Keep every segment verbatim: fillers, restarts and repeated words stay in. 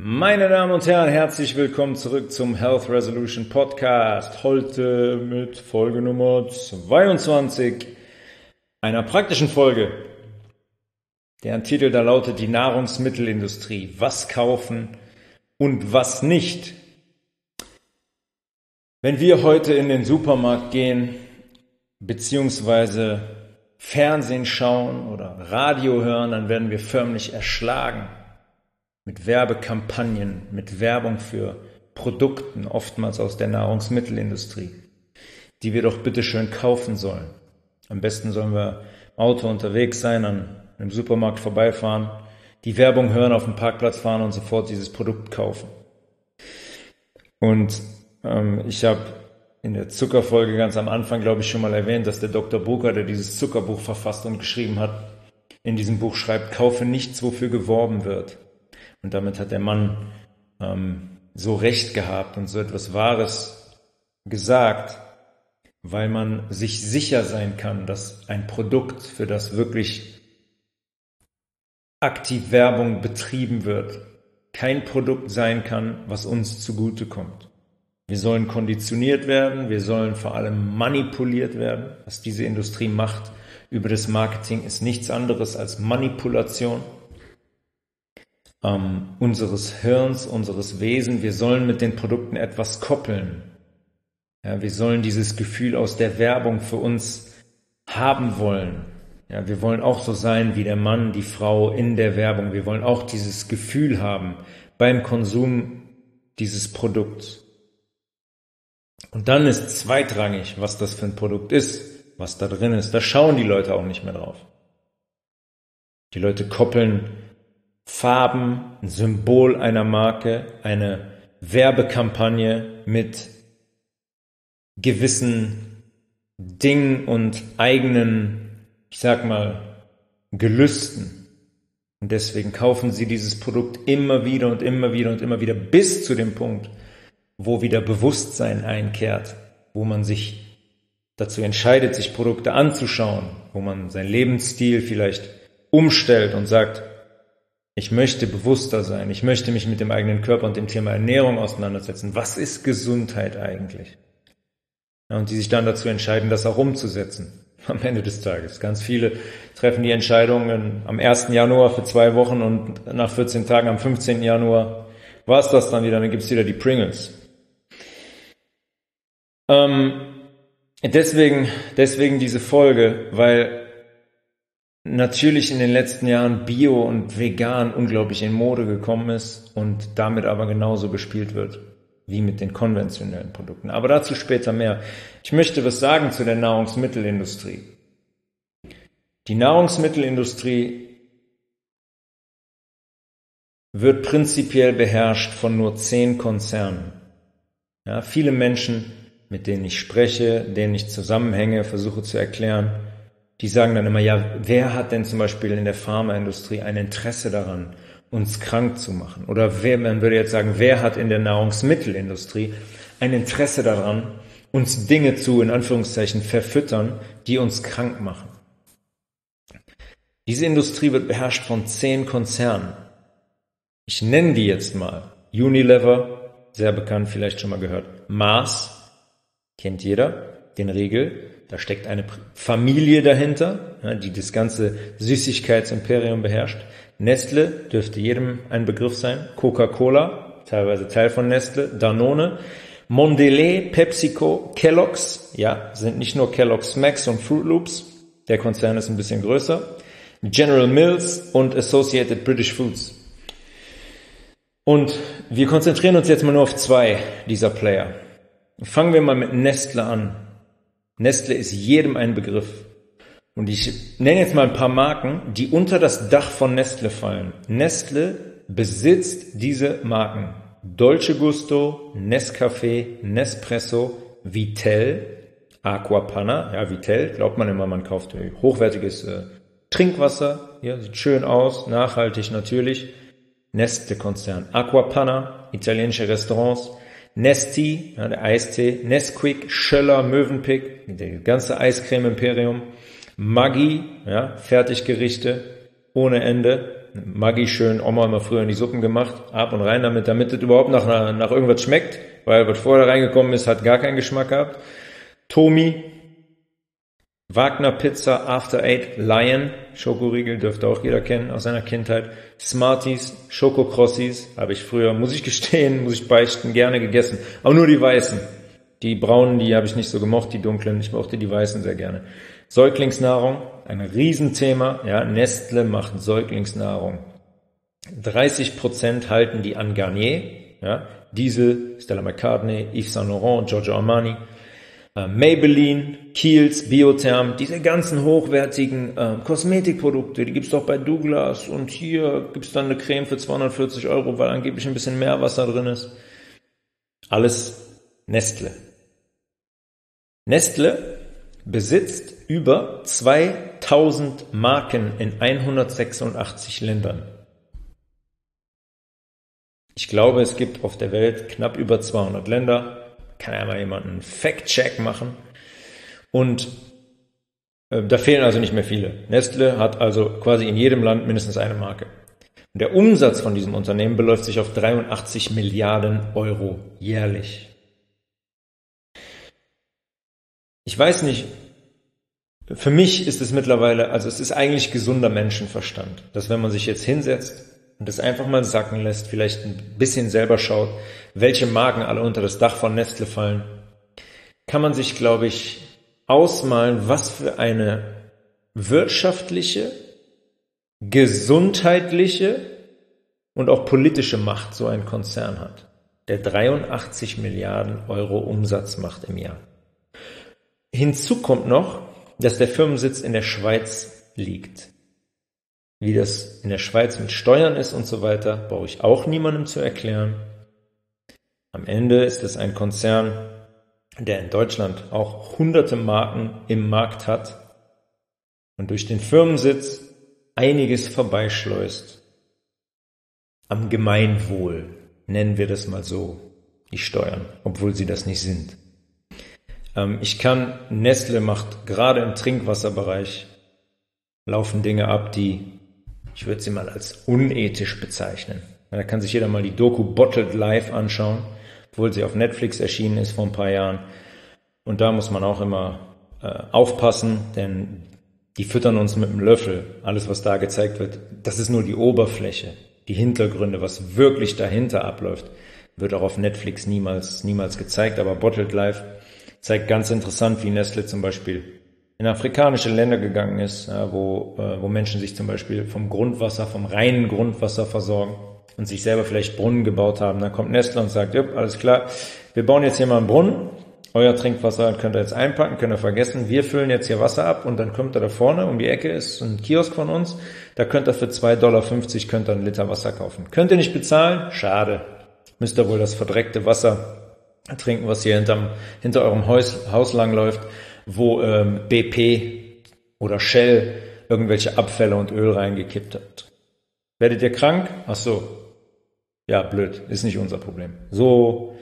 Meine Damen und Herren, herzlich willkommen zurück zum Health Resolution Podcast. Heute mit Folge Nummer zweiundzwanzig, einer praktischen Folge. Deren Titel da lautet die Nahrungsmittelindustrie. Was kaufen und was nicht? Wenn wir heute in den Supermarkt gehen, beziehungsweise Fernsehen schauen oder Radio hören, dann werden wir förmlich erschlagen. Mit Werbekampagnen, mit Werbung für Produkten, oftmals aus der Nahrungsmittelindustrie, die wir doch bitte schön kaufen sollen. Am besten sollen wir im Auto unterwegs sein, an einem Supermarkt vorbeifahren, die Werbung hören, auf dem Parkplatz fahren und sofort dieses Produkt kaufen. Und ähm, ich habe in der Zuckerfolge ganz am Anfang, glaube ich, schon mal erwähnt, dass der Doktor Brucker, der dieses Zuckerbuch verfasst und geschrieben hat, in diesem Buch schreibt, kaufe nichts, wofür geworben wird. Und damit hat der Mann ähm, so recht gehabt und so etwas Wahres gesagt, weil man sich sicher sein kann, dass ein Produkt, für das wirklich aktiv Werbung betrieben wird, kein Produkt sein kann, was uns zugutekommt. Wir sollen konditioniert werden, wir sollen vor allem manipuliert werden. Was diese Industrie macht über das Marketing ist nichts anderes als Manipulation. Ähm, unseres Hirns, unseres Wesens. Wir sollen mit den Produkten etwas koppeln. Ja, wir sollen dieses Gefühl aus der Werbung für uns haben wollen. Ja, wir wollen auch so sein wie der Mann, die Frau in der Werbung. Wir wollen auch dieses Gefühl haben beim Konsum dieses Produkts. Und dann ist zweitrangig, was das für ein Produkt ist, was da drin ist. Da schauen die Leute auch nicht mehr drauf. Die Leute koppeln Farben, ein Symbol einer Marke, eine Werbekampagne mit gewissen Dingen und eigenen, ich sag mal, Gelüsten. Und deswegen kaufen sie dieses Produkt immer wieder und immer wieder und immer wieder bis zu dem Punkt, wo wieder Bewusstsein einkehrt, wo man sich dazu entscheidet, sich Produkte anzuschauen, wo man seinen Lebensstil vielleicht umstellt und sagt, ich möchte bewusster sein, ich möchte mich mit dem eigenen Körper und dem Thema Ernährung auseinandersetzen. Was ist Gesundheit eigentlich? Ja, und die sich dann dazu entscheiden, das auch umzusetzen am Ende des Tages. Ganz viele treffen die Entscheidungen am ersten Januar für zwei Wochen und nach vierzehn Tagen am fünfzehnten Januar war es das dann wieder, dann gibt's wieder die Pringles. Ähm, deswegen, deswegen diese Folge, weil natürlich in den letzten Jahren Bio und Vegan unglaublich in Mode gekommen ist und damit aber genauso bespielt wird wie mit den konventionellen Produkten. Aber dazu später mehr. Ich möchte was sagen zu der Nahrungsmittelindustrie. Die Nahrungsmittelindustrie wird prinzipiell beherrscht von nur zehn Konzernen. Ja, viele Menschen, mit denen ich spreche, denen ich zusammenhänge, versuche zu erklären, die sagen dann immer, ja, wer hat denn zum Beispiel in der Pharmaindustrie ein Interesse daran, uns krank zu machen? Oder wer, man würde jetzt sagen, wer hat in der Nahrungsmittelindustrie ein Interesse daran, uns Dinge zu, in Anführungszeichen, verfüttern, die uns krank machen? Diese Industrie wird beherrscht von zehn Konzernen. Ich nenne die jetzt mal. Unilever, sehr bekannt, vielleicht schon mal gehört. Mars, kennt jeder, den Riegel. Da steckt eine Familie dahinter, die das ganze Süßigkeitsimperium beherrscht. Nestle dürfte jedem ein Begriff sein. Coca-Cola, teilweise Teil von Nestle. Danone, Mondelez, PepsiCo, Kellogg's. Ja, sind nicht nur Kellogg's Max und Fruit Loops. Der Konzern ist ein bisschen größer. General Mills und Associated British Foods. Und wir konzentrieren uns jetzt mal nur auf zwei dieser Player. Fangen wir mal mit Nestle an. Nestle ist jedem ein Begriff. Und ich nenne jetzt mal ein paar Marken, die unter das Dach von Nestle fallen. Nestle besitzt diese Marken. Dolce Gusto, Nescafé, Nespresso, Vittel, Aquapanna. Ja, Vittel, glaubt man immer, man kauft hochwertiges äh, Trinkwasser. Ja, sieht schön aus, nachhaltig natürlich. Nestle-Konzern. Aquapanna, italienische Restaurants. Nesti, ja, der Eistee, Nesquik, Schöller, Mövenpick, der ganze Eiscreme-Imperium, Maggi, ja, Fertiggerichte ohne Ende, Maggi schön, Oma immer früher in die Suppen gemacht, ab und rein damit, damit es überhaupt nach, nach irgendwas schmeckt, weil was vorher reingekommen ist, hat gar keinen Geschmack gehabt. Tomi, Wagner Pizza, After Eight, Lion, Schokoriegel, dürfte auch jeder kennen aus seiner Kindheit. Smarties, Schokokrossis, habe ich früher, muss ich gestehen, muss ich beichten, gerne gegessen. Aber nur die weißen. Die braunen, die habe ich nicht so gemocht, die dunklen, ich mochte die weißen sehr gerne. Säuglingsnahrung, ein Riesenthema, ja, Nestle macht Säuglingsnahrung. dreißig Prozent halten die an Garnier, ja, Diesel, Stella McCartney, Yves Saint Laurent, Giorgio Armani. Äh, Maybelline, Kiehl's, Biotherm, diese ganzen hochwertigen äh, Kosmetikprodukte, die gibt's doch bei Douglas und hier gibt's dann eine Creme für zweihundertvierzig Euro, weil angeblich ein bisschen Meerwasser drin ist. Alles Nestle. Nestle besitzt über zweitausend Marken in hundertsechsundachtzig Ländern. Ich glaube, es gibt auf der Welt knapp über zweihundert Länder. Kann ja mal jemand einen Fact-Check machen. Und äh, da fehlen also nicht mehr viele. Nestle hat also quasi in jedem Land mindestens eine Marke. Und der Umsatz von diesem Unternehmen beläuft sich auf dreiundachtzig Milliarden Euro jährlich. Ich weiß nicht, für mich ist es mittlerweile, also es ist eigentlich gesunder Menschenverstand, dass wenn man sich jetzt hinsetzt und das einfach mal sacken lässt, vielleicht ein bisschen selber schaut, welche Marken alle unter das Dach von Nestle fallen, kann man sich, glaube ich, ausmalen, was für eine wirtschaftliche, gesundheitliche und auch politische Macht so ein Konzern hat, der dreiundachtzig Milliarden Euro Umsatz macht im Jahr. Hinzu kommt noch, dass der Firmensitz in der Schweiz liegt. Wie das in der Schweiz mit Steuern ist und so weiter, brauche ich auch niemandem zu erklären. Am Ende ist es ein Konzern, der in Deutschland auch hunderte Marken im Markt hat und durch den Firmensitz einiges vorbeischleust. Am Gemeinwohl, nennen wir das mal so, die Steuern, obwohl sie das nicht sind. Ähm, ich kann, Nestle macht gerade im Trinkwasserbereich, laufen Dinge ab, die, ich würde sie mal als unethisch bezeichnen. Da kann sich jeder mal die Doku Bottled Life anschauen, obwohl sie auf Netflix erschienen ist vor ein paar Jahren. Und da muss man auch immer äh, aufpassen, denn die füttern uns mit dem Löffel. Alles, was da gezeigt wird, das ist nur die Oberfläche, die Hintergründe, was wirklich dahinter abläuft, wird auch auf Netflix niemals, niemals gezeigt. Aber Bottled Life zeigt ganz interessant, wie Nestle zum Beispiel in afrikanische Länder gegangen ist, ja, wo, äh, wo Menschen sich zum Beispiel vom Grundwasser, vom reinen Grundwasser versorgen und sich selber vielleicht Brunnen gebaut haben. Dann kommt Nestle und sagt, ja, alles klar, wir bauen jetzt hier mal einen Brunnen, euer Trinkwasser könnt ihr jetzt einpacken, könnt ihr vergessen, wir füllen jetzt hier Wasser ab und dann kommt ihr da vorne, um die Ecke ist ein Kiosk von uns, da könnt ihr für zwei Dollar fünfzig könnt ihr einen Liter Wasser kaufen. Könnt ihr nicht bezahlen? Schade. Müsst ihr wohl das verdreckte Wasser trinken, was hier hinterm, hinter eurem Haus, Haus lang läuft, wo ähm, B P oder Shell irgendwelche Abfälle und Öl reingekippt hat. Werdet ihr krank? Ach so. Ja, blöd. Ist nicht unser Problem. So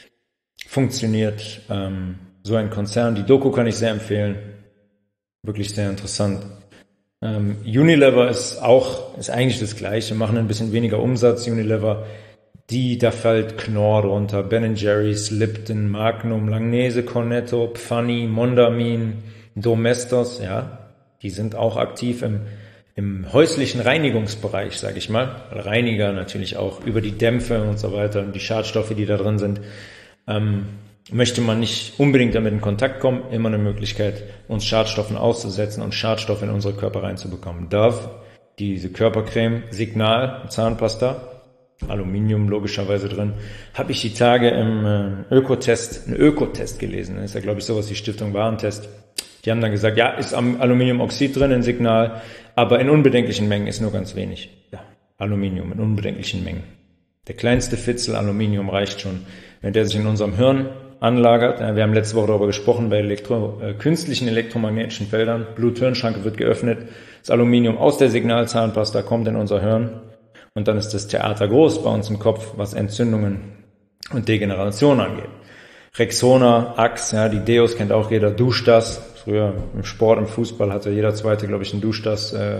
funktioniert ähm, so ein Konzern. Die Doku kann ich sehr empfehlen. Wirklich sehr interessant. Ähm, Unilever ist auch, ist eigentlich das Gleiche, machen ein bisschen weniger Umsatz. Unilever, die, da fällt Knorr drunter, Ben and Jerry's, Lipton, Magnum, Langnese, Cornetto, Pfanny, Mondamin, Domestos, ja, die sind auch aktiv im, im häuslichen Reinigungsbereich, sage ich mal. Reiniger natürlich auch über die Dämpfe und so weiter und die Schadstoffe, die da drin sind. Ähm, möchte man nicht unbedingt damit in Kontakt kommen, immer eine Möglichkeit, uns Schadstoffen auszusetzen und Schadstoffe in unsere Körper reinzubekommen. Dove, diese Körpercreme, Signal, Zahnpasta, Aluminium logischerweise drin, habe ich die Tage im äh, Ökotest, einen Ökotest gelesen. Das ist ja, glaube ich, sowas wie Stiftung Warentest. Die haben dann gesagt, ja, ist Aluminiumoxid drin in Signal, aber in unbedenklichen Mengen ist nur ganz wenig. Ja, Aluminium in unbedenklichen Mengen. Der kleinste Fitzel Aluminium reicht schon. Wenn der sich in unserem Hirn anlagert, ja, wir haben letzte Woche darüber gesprochen, bei Elektro, äh, künstlichen elektromagnetischen Feldern, Blut-Hirn-Schranke wird geöffnet, das Aluminium aus der Signalzahnpasta kommt in unser Hirn. Und dann ist das Theater groß bei uns im Kopf, was Entzündungen und Degeneration angeht. Rexona, Axe, ja, die Deos kennt auch jeder, Duschdas. Früher im Sport, im Fußball hatte jeder Zweite, glaube ich, einen Duschdas äh,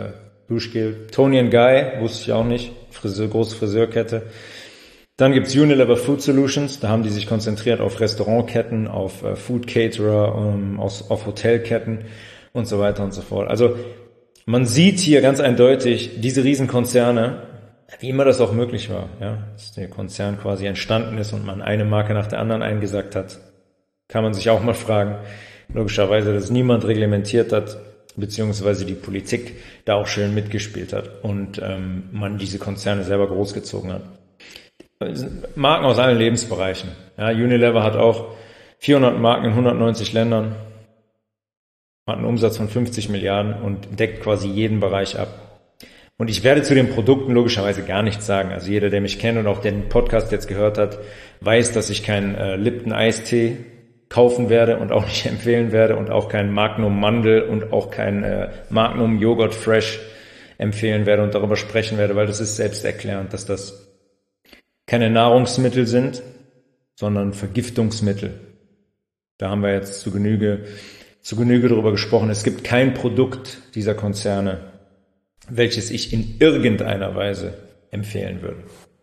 Duschgel. Tony and Guy, wusste ich auch nicht, Friseur, große Friseurkette. Dann gibt's Unilever Food Solutions, da haben die sich konzentriert auf Restaurantketten, auf äh, Food Caterer, um, aus, auf Hotelketten und so weiter und so fort. Also man sieht hier ganz eindeutig diese Riesenkonzerne, wie immer das auch möglich war, ja, dass der Konzern quasi entstanden ist und man eine Marke nach der anderen eingesackt hat, kann man sich auch mal fragen. Logischerweise, dass niemand reglementiert hat, beziehungsweise die Politik da auch schön mitgespielt hat und ähm, man diese Konzerne selber großgezogen hat. Marken aus allen Lebensbereichen. Ja, Unilever hat auch vierhundert Marken in hundertneunzig Ländern, hat einen Umsatz von fünfzig Milliarden und deckt quasi jeden Bereich ab. Und ich werde zu den Produkten logischerweise gar nichts sagen. Also jeder, der mich kennt und auch den Podcast jetzt gehört hat, weiß, dass ich keinen äh, Lipton Eistee kaufen werde und auch nicht empfehlen werde und auch kein Magnum Mandel und auch kein äh, Magnum Joghurt Fresh empfehlen werde und darüber sprechen werde, weil das ist selbsterklärend, dass das keine Nahrungsmittel sind, sondern Vergiftungsmittel. Da haben wir jetzt zu Genüge, zu Genüge darüber gesprochen. Es gibt kein Produkt dieser Konzerne, welches ich in irgendeiner Weise empfehlen würde.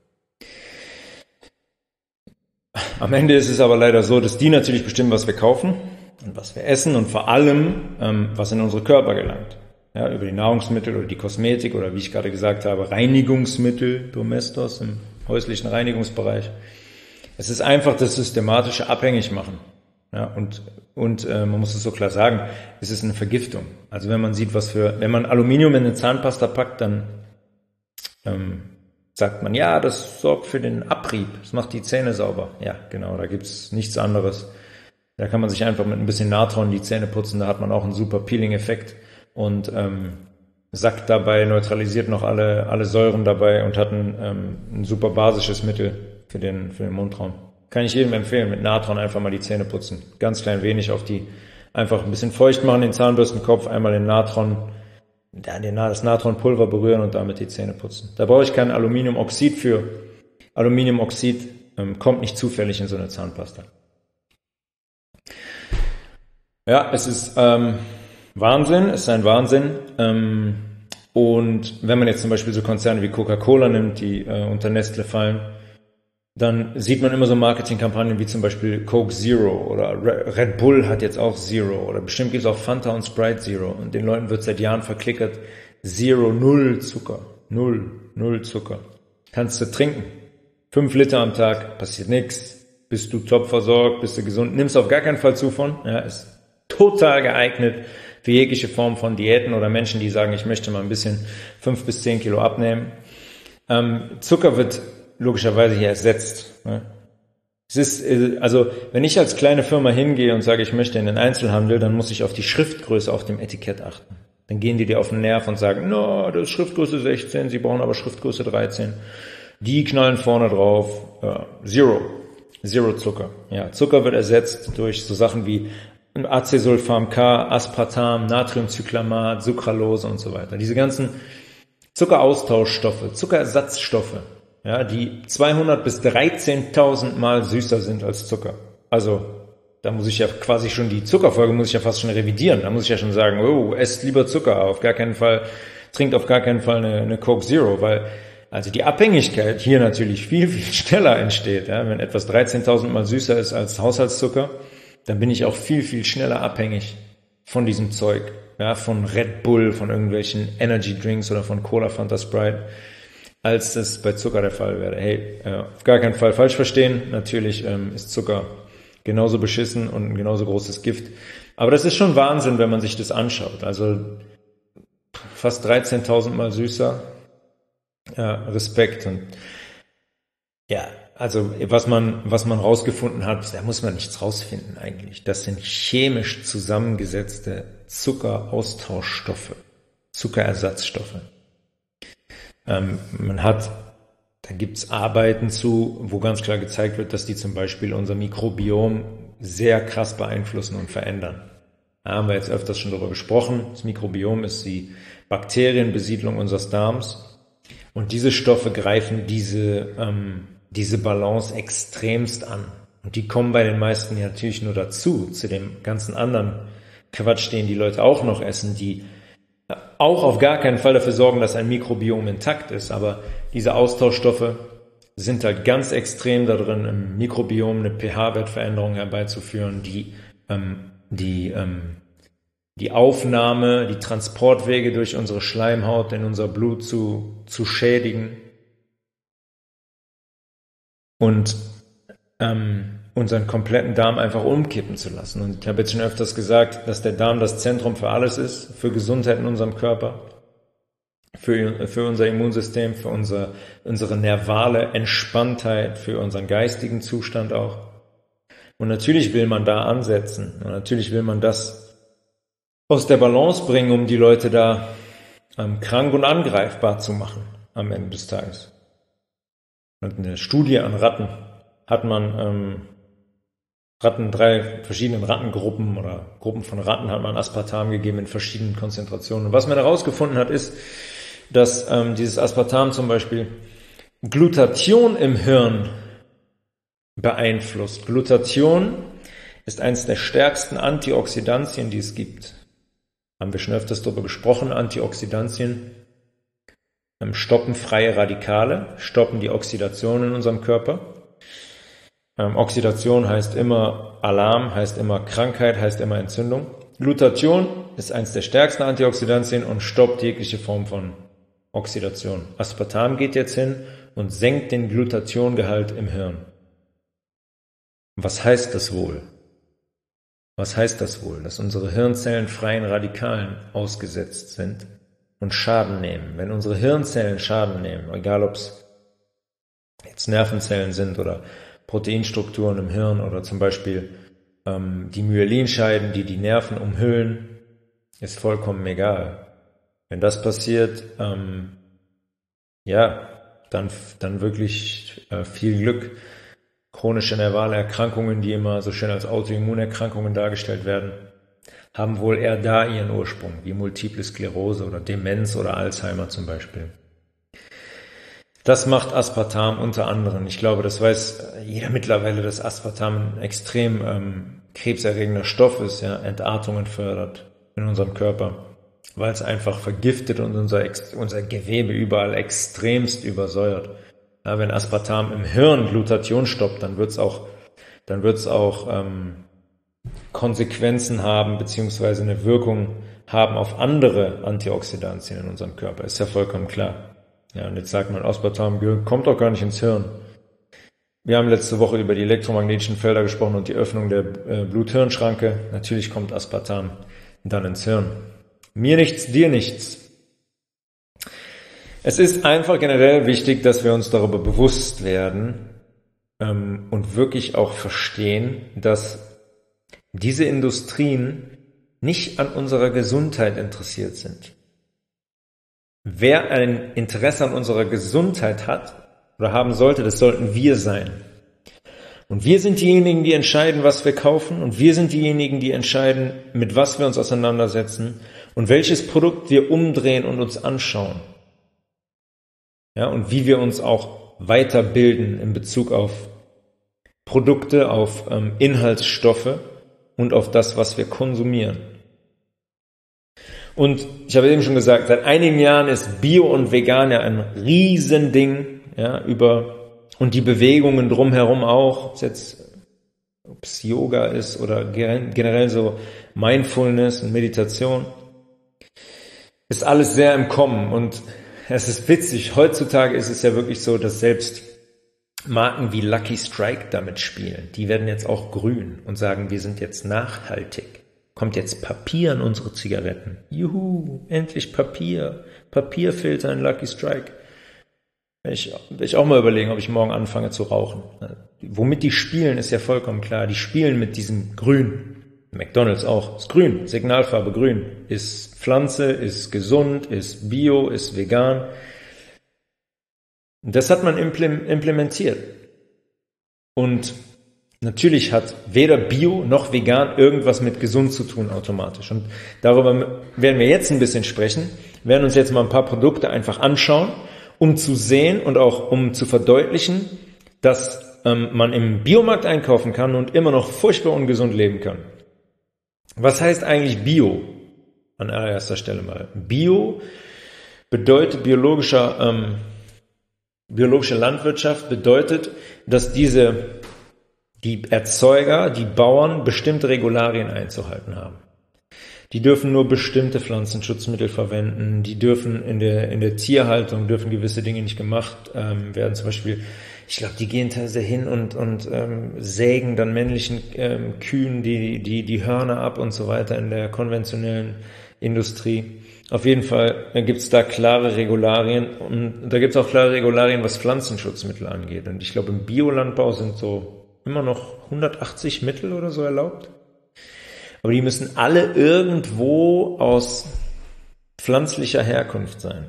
Am Ende ist es aber leider so, dass die natürlich bestimmen, was wir kaufen und was wir essen und vor allem, ähm, was in unsere Körper gelangt. Ja, über die Nahrungsmittel oder die Kosmetik oder wie ich gerade gesagt habe, Reinigungsmittel, Domestos im häuslichen Reinigungsbereich. Es ist einfach das systematische Abhängigmachen. Ja, und und äh, man muss es so klar sagen, es ist eine Vergiftung. Also wenn man sieht, was für, wenn man Aluminium in eine Zahnpasta packt, dann ähm, sagt man, ja, das sorgt für den Abrieb, das macht die Zähne sauber. Ja, genau, da gibt's nichts anderes. Da kann man sich einfach mit ein bisschen Natron die Zähne putzen, da hat man auch einen super Peeling-Effekt und ähm, sackt dabei, neutralisiert noch alle alle Säuren dabei und hat ein, ähm, ein super basisches Mittel für den für den Mundraum. Kann ich jedem empfehlen, mit Natron einfach mal die Zähne putzen. Ganz klein wenig auf die, einfach ein bisschen feucht machen, den Zahnbürstenkopf, einmal den Natron, den, das Natronpulver berühren und damit die Zähne putzen. Da brauche ich kein Aluminiumoxid für. Aluminiumoxid ähm, kommt nicht zufällig in so eine Zahnpasta. Ja, es ist ähm, Wahnsinn, es ist ein Wahnsinn. Ähm, und wenn man jetzt zum Beispiel so Konzerne wie Coca-Cola nimmt, die äh, unter Nestle fallen, dann sieht man immer so Marketingkampagnen wie zum Beispiel Coke Zero oder Red Bull hat jetzt auch Zero oder bestimmt gibt es auch Fanta und Sprite Zero und den Leuten wird seit Jahren verklickert, Zero, null Zucker, null, null Zucker. Kannst du trinken, fünf Liter am Tag, passiert nichts, bist du top versorgt, bist du gesund, nimmst auf gar keinen Fall zu von, ja, ist total geeignet für jegliche Form von Diäten oder Menschen, die sagen, ich möchte mal ein bisschen fünf bis zehn Kilo abnehmen. Ähm, Zucker wird logischerweise hier ersetzt. Ne? Es ist, also, wenn ich als kleine Firma hingehe und sage, ich möchte in den Einzelhandel, dann muss ich auf die Schriftgröße auf dem Etikett achten. Dann gehen die dir auf den Nerv und sagen, no, das ist Schriftgröße sechzehn, sie brauchen aber Schriftgröße dreizehn. Die knallen vorne drauf, ja, Zero, Zero Zucker. Ja, Zucker wird ersetzt durch so Sachen wie Acesulfam K, Aspartam, Natriumcyclamat, Sucralose und so weiter. Diese ganzen Zuckeraustauschstoffe, Zuckerersatzstoffe, ja, die zweihundert bis dreizehntausend Mal süßer sind als Zucker. Also, da muss ich ja quasi schon die Zuckerfolge muss ich ja fast schon revidieren. Da muss ich ja schon sagen, oh, esst lieber Zucker, auf gar keinen Fall, trinkt auf gar keinen Fall eine, eine Coke Zero, weil also die Abhängigkeit hier natürlich viel, viel schneller entsteht. Ja, wenn etwas dreizehntausend Mal süßer ist als Haushaltszucker, dann bin ich auch viel, viel schneller abhängig von diesem Zeug. Ja, von Red Bull, von irgendwelchen Energy Drinks oder von Cola, Fanta, Sprite, als das bei Zucker der Fall wäre. Hey, äh, auf gar keinen Fall falsch verstehen. Natürlich ähm, ist Zucker genauso beschissen und ein genauso großes Gift. Aber das ist schon Wahnsinn, wenn man sich das anschaut. Also fast dreizehntausend Mal süßer. Ja, Respekt. Und ja, also was man was man rausgefunden hat, da muss man nichts rausfinden eigentlich. Das sind chemisch zusammengesetzte Zuckeraustauschstoffe, Zuckerersatzstoffe. Ähm, man hat, da gibt's Arbeiten zu, wo ganz klar gezeigt wird, dass die zum Beispiel unser Mikrobiom sehr krass beeinflussen und verändern. Da haben wir jetzt öfters schon darüber gesprochen. Das Mikrobiom ist die Bakterienbesiedlung unseres Darms und diese Stoffe greifen diese ähm, diese Balance extremst an. Und die kommen bei den meisten ja natürlich nur dazu, zu dem ganzen anderen Quatsch, den die Leute auch noch essen, die auch auf gar keinen Fall dafür sorgen, dass ein Mikrobiom intakt ist, aber diese Austauschstoffe sind halt ganz extrem da drin, im Mikrobiom eine pH-Wertveränderung herbeizuführen, die, ähm, die, ähm, die Aufnahme, die Transportwege durch unsere Schleimhaut in unser Blut zu, zu schädigen und ähm, unseren kompletten Darm einfach umkippen zu lassen. Und ich habe jetzt schon öfters gesagt, dass der Darm das Zentrum für alles ist, für Gesundheit in unserem Körper, für, für unser Immunsystem, für unser, unsere nervale Entspanntheit, für unseren geistigen Zustand auch. Und natürlich will man da ansetzen. Und natürlich will man das aus der Balance bringen, um die Leute da ähm, krank und angreifbar zu machen am Ende des Tages. Und eine Studie an Ratten hat man ähm, Ratten, drei verschiedenen Rattengruppen oder Gruppen von Ratten hat man Aspartam gegeben in verschiedenen Konzentrationen. Und was man herausgefunden hat, ist, dass ähm, dieses Aspartam zum Beispiel Glutathion im Hirn beeinflusst. Glutathion ist eines der stärksten Antioxidantien, die es gibt. Haben wir schon öfters darüber gesprochen. Antioxidantien ähm, stoppen freie Radikale, stoppen die Oxidation in unserem Körper. Ähm, Oxidation heißt immer Alarm, heißt immer Krankheit, heißt immer Entzündung. Glutathion ist eines der stärksten Antioxidantien und stoppt jegliche Form von Oxidation. Aspartam geht jetzt hin und senkt den Glutationgehalt im Hirn. Was heißt das wohl? Was heißt das wohl? Dass unsere Hirnzellen freien Radikalen ausgesetzt sind und Schaden nehmen. Wenn unsere Hirnzellen Schaden nehmen, egal ob es jetzt Nervenzellen sind oder Proteinstrukturen im Hirn oder zum Beispiel ähm, die Myelinscheiden, die die Nerven umhüllen, ist vollkommen egal. Wenn das passiert, ähm, ja, dann, dann wirklich äh, viel Glück. Chronische nervale Erkrankungen, die immer so schön als Autoimmunerkrankungen dargestellt werden, haben wohl eher da ihren Ursprung, wie Multiple Sklerose oder Demenz oder Alzheimer zum Beispiel. Das macht Aspartam unter anderem. Ich glaube, das weiß jeder mittlerweile, dass Aspartam ein extrem ähm, krebserregender Stoff ist, ja, Entartungen fördert in unserem Körper, weil es einfach vergiftet und unser, unser Gewebe überall extremst übersäuert. Ja, wenn Aspartam im Hirn Glutathion stoppt, dann wird's auch, dann wird's auch ähm, Konsequenzen haben beziehungsweise eine Wirkung haben auf andere Antioxidantien in unserem Körper. Ist ja vollkommen klar. Ja, und jetzt sagt man, Aspartam kommt doch gar nicht ins Hirn. Wir haben letzte Woche über die elektromagnetischen Felder gesprochen und die Öffnung der äh, Blut-Hirn-Schranke. Natürlich kommt Aspartam dann ins Hirn. Mir nichts, dir nichts. Es ist einfach generell wichtig, dass wir uns darüber bewusst werden ähm, und wirklich auch verstehen, dass diese Industrien nicht an unserer Gesundheit interessiert sind. Wer ein Interesse an unserer Gesundheit hat oder haben sollte, das sollten wir sein. Und wir sind diejenigen, die entscheiden, was wir kaufen, und wir sind diejenigen, die entscheiden, mit was wir uns auseinandersetzen und welches Produkt wir umdrehen und uns anschauen. Ja, und wie wir uns auch weiterbilden in Bezug auf Produkte, auf ähm, Inhaltsstoffe und auf das, was wir konsumieren. Und ich habe eben schon gesagt, seit einigen Jahren ist Bio und Vegan ja ein Riesending, ja, über, und die Bewegungen drumherum auch, ob es jetzt, ob es Yoga ist oder generell so Mindfulness und Meditation, ist alles sehr im Kommen. Und es ist witzig, heutzutage ist es ja wirklich so, dass selbst Marken wie Lucky Strike damit spielen. Die werden jetzt auch grün und sagen, wir sind jetzt nachhaltig. Kommt jetzt Papier in unsere Zigaretten. Juhu, endlich Papier. Papierfilter in Lucky Strike. Ich, ich auch mal überlegen, ob ich morgen anfange zu rauchen. Womit die spielen, ist ja vollkommen klar. Die spielen mit diesem Grün. McDonald's auch. Ist grün. Signalfarbe grün. Ist Pflanze, ist gesund, ist Bio, ist vegan. Das hat man implementiert. Und natürlich hat weder Bio noch vegan irgendwas mit gesund zu tun automatisch. Und darüber werden wir jetzt ein bisschen sprechen. Wir werden uns jetzt mal ein paar Produkte einfach anschauen, um zu sehen und auch um zu verdeutlichen, dass ähm, man im Biomarkt einkaufen kann und immer noch furchtbar ungesund leben kann. Was heißt eigentlich Bio? an allererster Stelle mal. Bio bedeutet biologischer, ähm, biologische Landwirtschaft bedeutet, dass diese, die Erzeuger, die Bauern bestimmte Regularien einzuhalten haben. Die dürfen nur bestimmte Pflanzenschutzmittel verwenden, die dürfen in der, in der Tierhaltung dürfen gewisse Dinge nicht gemacht ähm, werden. Zum Beispiel, ich glaube, die gehen teilweise hin und, und ähm, sägen dann männlichen ähm, Kühen die, die, die Hörner ab und so weiter in der konventionellen Industrie. Auf jeden Fall gibt es da klare Regularien und da gibt es auch klare Regularien, was Pflanzenschutzmittel angeht. Und ich glaube, im Biolandbau sind so immer noch hundertachtzig Mittel oder so erlaubt. Aber die müssen alle irgendwo aus pflanzlicher Herkunft sein.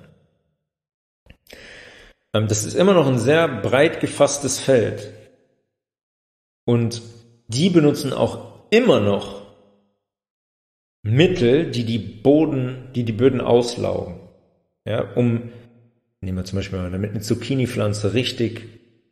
Das ist immer noch ein sehr breit gefasstes Feld. Und die benutzen auch immer noch Mittel, die die Boden, die die Böden auslaugen. Ja, um, nehmen wir zum Beispiel mal, damit eine Zucchini-Pflanze richtig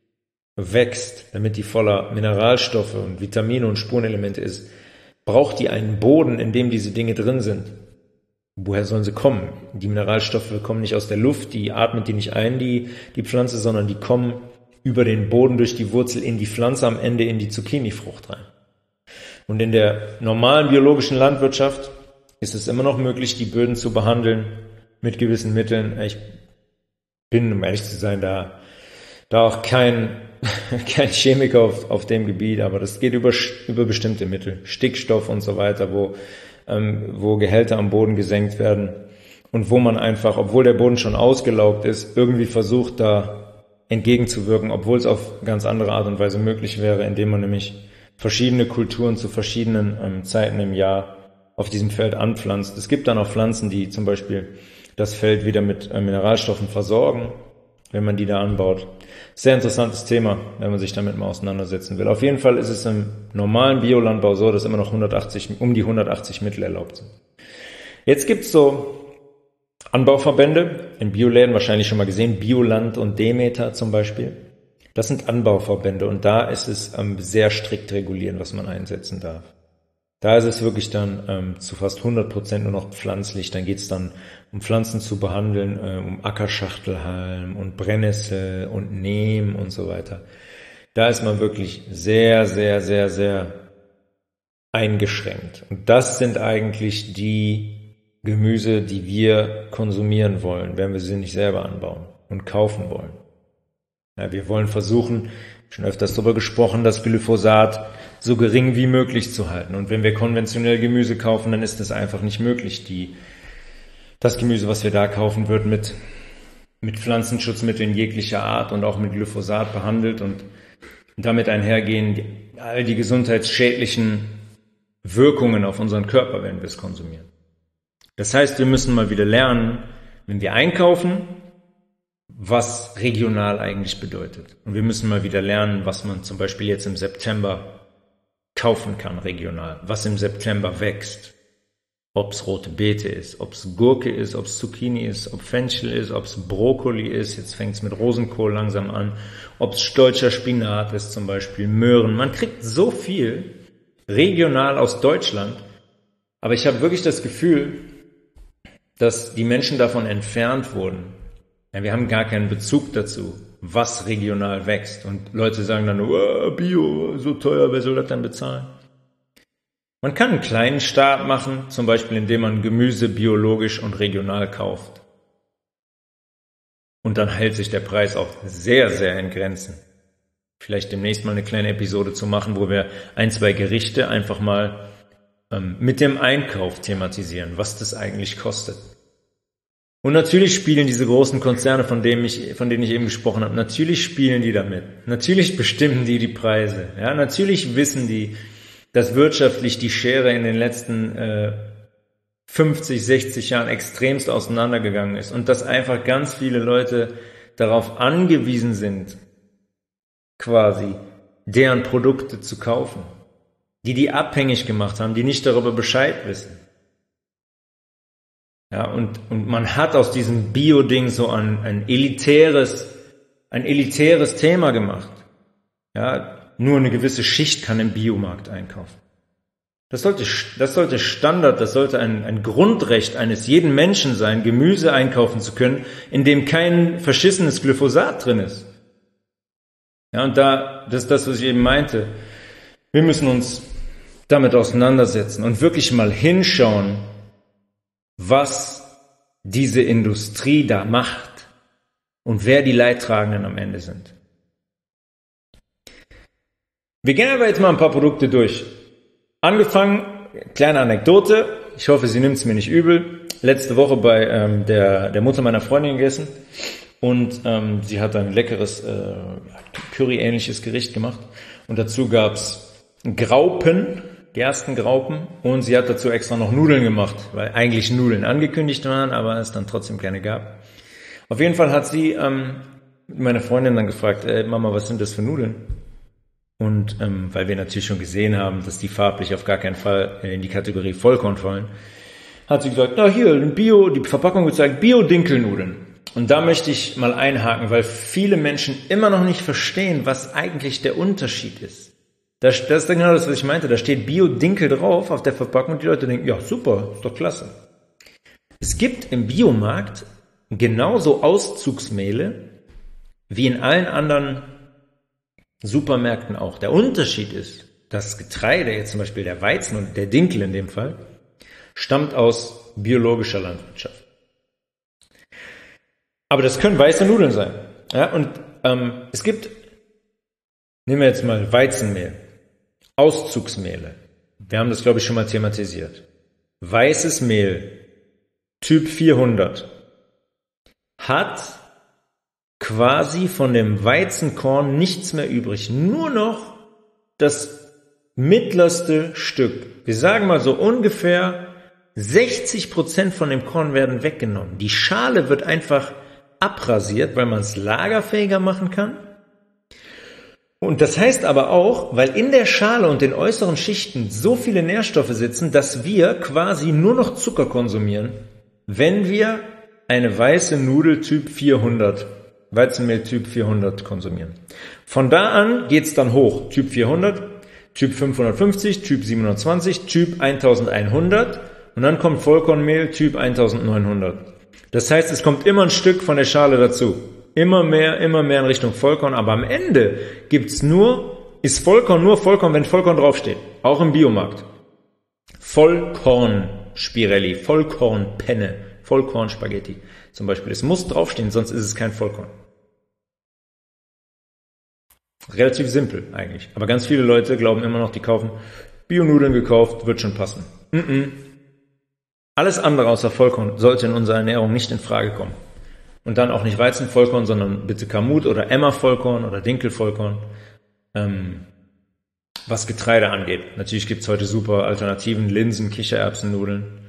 wächst, damit die voller Mineralstoffe und Vitamine und Spurenelemente ist, braucht die einen Boden, in dem diese Dinge drin sind. Woher sollen sie kommen? Die Mineralstoffe kommen nicht aus der Luft, die atmet die nicht ein, die, die Pflanze, sondern die kommen über den Boden durch die Wurzel in die Pflanze, am Ende in die Zucchini-Frucht rein. Und in der normalen biologischen Landwirtschaft ist es immer noch möglich, die Böden zu behandeln mit gewissen Mitteln. Ich bin, um ehrlich zu sein, da, da auch kein kein Chemiker auf, auf dem Gebiet, aber das geht über, über bestimmte Mittel, Stickstoff und so weiter, wo, ähm, wo Gehälter am Boden gesenkt werden und wo man einfach, obwohl der Boden schon ausgelaugt ist, irgendwie versucht, da entgegenzuwirken, obwohl es auf ganz andere Art und Weise möglich wäre, indem man nämlich verschiedene Kulturen zu verschiedenen ähm, Zeiten im Jahr auf diesem Feld anpflanzt. Es gibt dann auch Pflanzen, die zum Beispiel das Feld wieder mit äh, Mineralstoffen versorgen, wenn man die da anbaut. Sehr interessantes Thema, wenn man sich damit mal auseinandersetzen will. Auf jeden Fall ist es im normalen Biolandbau so, dass immer noch hundertachtzig, um die hundertachtzig Mittel erlaubt sind. Jetzt gibt's so Anbauverbände, in Bioläden wahrscheinlich schon mal gesehen, Bioland und Demeter zum Beispiel. Das sind Anbauverbände und da ist es ähm, sehr strikt regulieren, was man einsetzen darf. Da ist es wirklich dann ähm, zu fast hundert Prozent nur noch pflanzlich. Dann geht es dann um Pflanzen zu behandeln, äh, um Ackerschachtelhalm und Brennnessel und Neem und so weiter. Da ist man wirklich sehr, sehr, sehr, sehr eingeschränkt. Und das sind eigentlich die Gemüse, die wir konsumieren wollen, wenn wir sie nicht selber anbauen und kaufen wollen. Ja, wir wollen versuchen, schon öfters darüber gesprochen, das Glyphosat so gering wie möglich zu halten. Und wenn wir konventionell Gemüse kaufen, dann ist das einfach nicht möglich. Die, das Gemüse, was wir da kaufen, wird mit, mit Pflanzenschutzmitteln jeglicher Art und auch mit Glyphosat behandelt und damit einhergehen die, all die gesundheitsschädlichen Wirkungen auf unseren Körper, wenn wir es konsumieren. Das heißt, wir müssen mal wieder lernen, wenn wir einkaufen, was regional eigentlich bedeutet. Und wir müssen mal wieder lernen, was man zum Beispiel jetzt im September kaufen kann regional, was im September wächst. Ob es rote Beete ist, ob es Gurke ist, ob es Zucchini ist, ob Fenchel ist, ob es Brokkoli ist, jetzt fängt es mit Rosenkohl langsam an, ob es deutscher Spinat ist zum Beispiel, Möhren. Man kriegt so viel regional aus Deutschland, aber ich habe wirklich das Gefühl, dass die Menschen davon entfernt wurden. Ja, wir haben gar keinen Bezug dazu, was regional wächst. Und Leute sagen dann, oh, Bio, so teuer, wer soll das dann bezahlen? Man kann einen kleinen Start machen, zum Beispiel indem man Gemüse biologisch und regional kauft. Und dann hält sich der Preis auch sehr, sehr in Grenzen. Vielleicht demnächst mal eine kleine Episode zu machen, wo wir ein, zwei Gerichte einfach mal ähm, mit dem Einkauf thematisieren, was das eigentlich kostet. Und natürlich spielen diese großen Konzerne, von denen ich, von denen ich eben gesprochen habe, natürlich spielen die damit. Natürlich bestimmen die die Preise. Ja, natürlich wissen die, dass wirtschaftlich die Schere in den letzten äh, fünfzig, sechzig Jahren extremst auseinandergegangen ist und dass einfach ganz viele Leute darauf angewiesen sind, quasi deren Produkte zu kaufen, die die abhängig gemacht haben, die nicht darüber Bescheid wissen. Ja, und, und man hat aus diesem Bio-Ding so ein, ein elitäres, ein elitäres Thema gemacht. Ja, nur eine gewisse Schicht kann im Biomarkt einkaufen. Das sollte, das sollte Standard, das sollte ein, ein Grundrecht eines jeden Menschen sein, Gemüse einkaufen zu können, in dem kein verschissenes Glyphosat drin ist. Ja, und da, das ist das, was ich eben meinte. Wir müssen uns damit auseinandersetzen und wirklich mal hinschauen, was diese Industrie da macht und wer die Leidtragenden am Ende sind. Wir gehen aber jetzt mal ein paar Produkte durch. Angefangen, kleine Anekdote, ich hoffe, sie nimmt es mir nicht übel. Letzte Woche bei ähm, der, der Mutter meiner Freundin gegessen und ähm, sie hat ein leckeres äh, Curry-ähnliches Gericht gemacht und dazu gab's Graupen, Gerstengraupen, und sie hat dazu extra noch Nudeln gemacht, weil eigentlich Nudeln angekündigt waren, aber es dann trotzdem keine gab. Auf jeden Fall hat sie ähm, meine Freundin dann gefragt, äh, Mama, was sind das für Nudeln? Und ähm, weil wir natürlich schon gesehen haben, dass die farblich auf gar keinen Fall in die Kategorie Vollkorn fallen, hat sie gesagt, na hier, Bio, die Verpackung gezeigt, Bio-Dinkelnudeln. Und da möchte ich mal einhaken, weil viele Menschen immer noch nicht verstehen, was eigentlich der Unterschied ist. Das, das ist genau das, was ich meinte. Da steht Bio-Dinkel drauf auf der Verpackung und die Leute denken, ja super, ist doch klasse. Es gibt im Biomarkt genauso Auszugsmehle wie in allen anderen Supermärkten auch. Der Unterschied ist, das Getreide, jetzt zum Beispiel der Weizen und der Dinkel in dem Fall, stammt aus biologischer Landwirtschaft. Aber das können weiße Nudeln sein. Ja, und ähm, es gibt, nehmen wir jetzt mal Weizenmehl, Auszugsmehle. Wir haben das, glaube ich, schon mal thematisiert. Weißes Mehl, Typ vierhundert, hat quasi von dem Weizenkorn nichts mehr übrig. Nur noch das mittlerste Stück. Wir sagen mal so ungefähr sechzig Prozent von dem Korn werden weggenommen. Die Schale wird einfach abrasiert, weil man es lagerfähiger machen kann. Und das heißt aber auch, weil in der Schale und den äußeren Schichten so viele Nährstoffe sitzen, dass wir quasi nur noch Zucker konsumieren, wenn wir eine weiße Nudel Typ vierhundert, Weizenmehl Typ vierhundert konsumieren. Von da an geht's dann hoch. Typ vierhundert, Typ fünfhundertfünfzig, Typ siebenhundertzwanzig, Typ elfhundert und dann kommt Vollkornmehl Typ neunzehnhundert. Das heißt, es kommt immer ein Stück von der Schale dazu. Immer mehr, immer mehr in Richtung Vollkorn, aber am Ende gibt's nur, ist Vollkorn nur Vollkorn, wenn Vollkorn draufsteht. Auch im Biomarkt. Vollkorn-Spirelli, Vollkorn-Penne, Vollkorn-Spaghetti zum Beispiel. Es muss draufstehen, sonst ist es kein Vollkorn. Relativ simpel eigentlich. Aber ganz viele Leute glauben immer noch, die kaufen Bio-Nudeln gekauft, wird schon passen. Mm-mm. Alles andere außer Vollkorn sollte in unserer Ernährung nicht in Frage kommen. Und dann auch nicht Weizenvollkorn, sondern bitte Kamut oder Emmer-Vollkorn oder Dinkel-Vollkorn. Ähm, was Getreide angeht. Natürlich gibt's heute super Alternativen, Linsen, Kichererbsennudeln.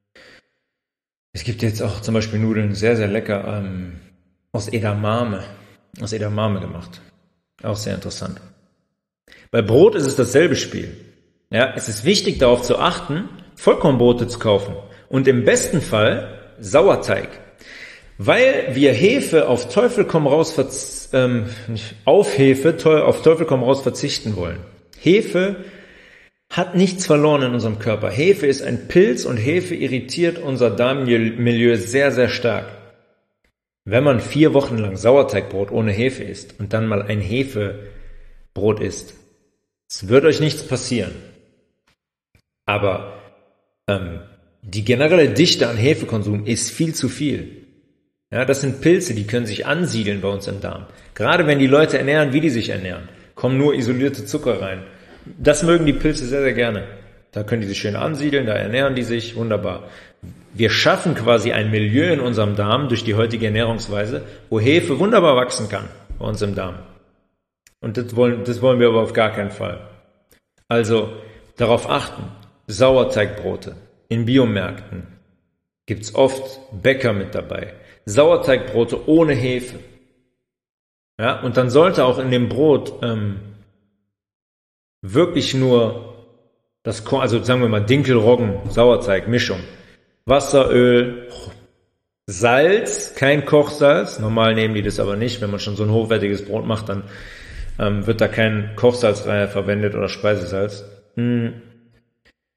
Es gibt jetzt auch zum Beispiel Nudeln, sehr, sehr lecker, ähm, aus Edamame, aus Edamame gemacht. Auch sehr interessant. Bei Brot ist es dasselbe Spiel. Ja, es ist wichtig, darauf zu achten, Vollkornbrote zu kaufen. Und im besten Fall Sauerteig. Weil wir Hefe auf Teufel komm raus, verz- ähm, nicht auf Hefe teu- auf Teufel komm raus verzichten wollen. Hefe hat nichts verloren in unserem Körper. Hefe ist ein Pilz und Hefe irritiert unser Darmmilieu sehr, sehr stark. Wenn man vier Wochen lang Sauerteigbrot ohne Hefe isst und dann mal ein Hefebrot isst, es wird euch nichts passieren. Aber ähm, die generelle Dichte an Hefekonsum ist viel zu viel. Ja, das sind Pilze, die können sich ansiedeln bei uns im Darm. Gerade wenn die Leute ernähren, wie die sich ernähren, kommen nur isolierte Zucker rein. Das mögen die Pilze sehr, sehr gerne. Da können die sich schön ansiedeln, da ernähren die sich, wunderbar. Wir schaffen quasi ein Milieu in unserem Darm durch die heutige Ernährungsweise, wo Hefe wunderbar wachsen kann bei uns im Darm. Und das wollen, das wollen wir aber auf gar keinen Fall. Also darauf achten, Sauerteigbrote in Biomärkten gibt's oft Bäcker mit dabei. Sauerteigbrote ohne Hefe. Ja, und dann sollte auch in dem Brot ähm, wirklich nur das, also sagen wir mal Dinkel, Roggen, Sauerteig, Mischung, Wasser, Öl, Salz, kein Kochsalz. Normal nehmen die das aber nicht. Wenn man schon so ein hochwertiges Brot macht, dann ähm, wird da kein Kochsalz rein verwendet oder Speisesalz. Hm.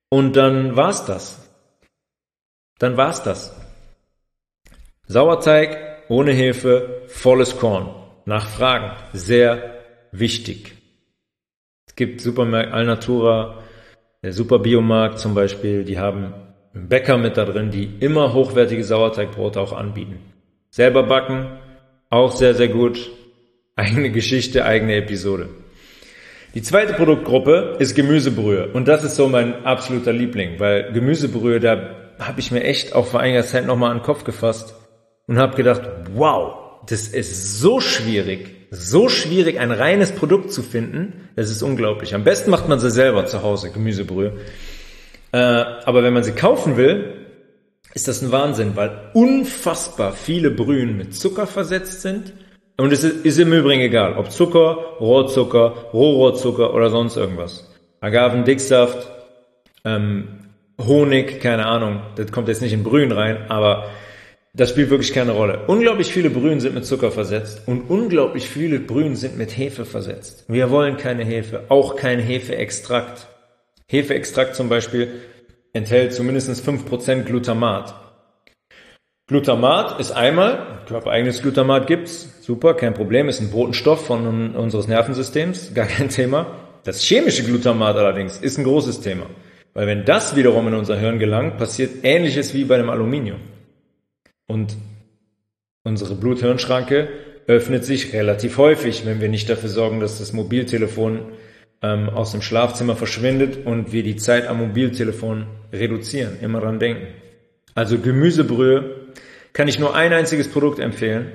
Und dann war's das. Dann war's das. Sauerteig ohne Hefe, volles Korn. Nach Fragen. Sehr wichtig. Es gibt Supermärkte, Alnatura, der Superbiomarkt zum Beispiel, die haben einen Bäcker mit da drin, die immer hochwertige Sauerteigbrote auch anbieten. Selber backen, auch sehr, sehr gut. Eigene Geschichte, eigene Episode. Die zweite Produktgruppe ist Gemüsebrühe. Und das ist so mein absoluter Liebling, weil Gemüsebrühe, da habe ich mir echt auch vor einiger Zeit nochmal an den Kopf gefasst und habe gedacht, wow, das ist so schwierig, so schwierig, ein reines Produkt zu finden. Das ist unglaublich. Am besten macht man sie selber zu Hause, Gemüsebrühe. Äh, aber wenn man sie kaufen will, ist das ein Wahnsinn, weil unfassbar viele Brühen mit Zucker versetzt sind. Und es ist, ist im Übrigen egal, ob Zucker, Rohrzucker, Rohrohrzucker oder sonst irgendwas. Agavendicksaft, ähm, Honig, keine Ahnung, das kommt jetzt nicht in Brühen rein, aber das spielt wirklich keine Rolle. Unglaublich viele Brühen sind mit Zucker versetzt und unglaublich viele Brühen sind mit Hefe versetzt. Wir wollen keine Hefe, auch kein Hefeextrakt. Hefeextrakt zum Beispiel enthält zumindest fünf Prozent Glutamat. Glutamat ist einmal, körpereigenes Glutamat gibt's, super, kein Problem, ist ein Botenstoff von unseres Nervensystems, gar kein Thema. Das chemische Glutamat allerdings ist ein großes Thema, weil wenn das wiederum in unser Hirn gelangt, passiert Ähnliches wie bei dem Aluminium. Und unsere Blut-Hirn-Schranke öffnet sich relativ häufig, wenn wir nicht dafür sorgen, dass das Mobiltelefon ähm, aus dem Schlafzimmer verschwindet und wir die Zeit am Mobiltelefon reduzieren. Immer dran denken. Also Gemüsebrühe kann ich nur ein einziges Produkt empfehlen.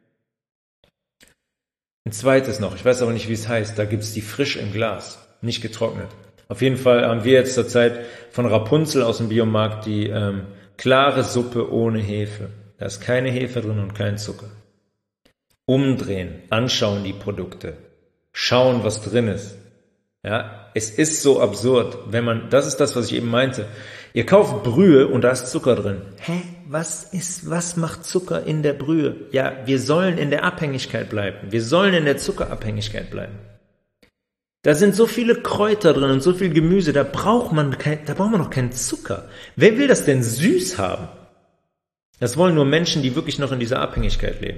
Ein zweites noch, ich weiß aber nicht, wie es heißt. Da gibt's die frisch im Glas, nicht getrocknet. Auf jeden Fall haben wir jetzt zur Zeit von Rapunzel aus dem Biomarkt die ähm, klare Suppe ohne Hefe. Da ist keine Hefe drin und kein Zucker. Umdrehen, anschauen die Produkte, schauen, was drin ist. Ja, es ist so absurd, wenn man, das ist das, was ich eben meinte. Ihr kauft Brühe und da ist Zucker drin. Hä? Was ist, was macht Zucker in der Brühe? Ja, wir sollen in der Abhängigkeit bleiben. Wir sollen in der Zuckerabhängigkeit bleiben. Da sind so viele Kräuter drin und so viel Gemüse, da braucht man kein, da braucht man noch keinen Zucker. Wer will das denn süß haben? Das wollen nur Menschen, die wirklich noch in dieser Abhängigkeit leben.